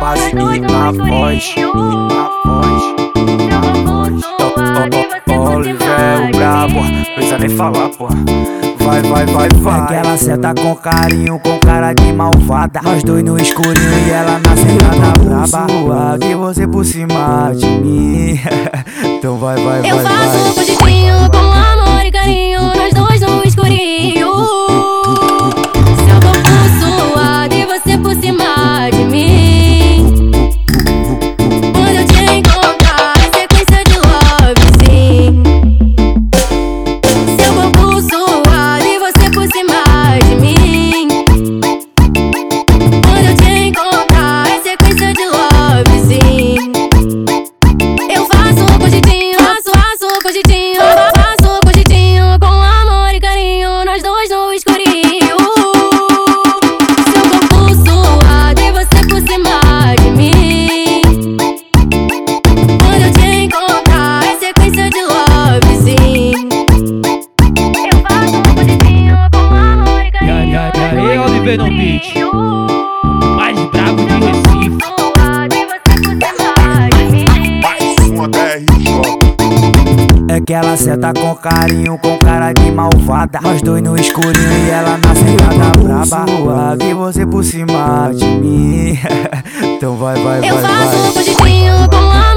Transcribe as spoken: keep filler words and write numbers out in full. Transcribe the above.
base e na voz, e na voz, e na voz. Oliver, o brabo, precisa nem falar, pô. Vai, vai, vai, vai. É que ela senta com carinho, com cara de malvada. Nós dois no escurinho e ela na sentada braba. Suave, você por cima de mim. Então vai, vai, vai, eu vai. Eu faço um jeitinho com amor e carinho, nós dois no escurinho. Seu corpo suave, você por cima de mim. Quando eu te encontrar, é sequência de love, sim. Seu corpo suave, você por cima de mim. Quando eu te encontrar, é sequência de love, sim. Eu faço com jeitinho, faço, faço com jeitinho, faço com jeitinho, com amor e carinho, nós dois no escurinho. Seu corpo suave, você por cima de mim. Quando eu te encontrar, é sequência de love, sim. Eu faço com jeitinho, com amor e carinho. E aí, Oliver no beat, mais brabo de Recife. É que ela senta com carinho, com cara de malvada. Nós dois no escurinho e ela na sentada braba. Suave, você por cima de mim. Então vai, vai, vai, vai. Eu faço com jeitinho, com amor.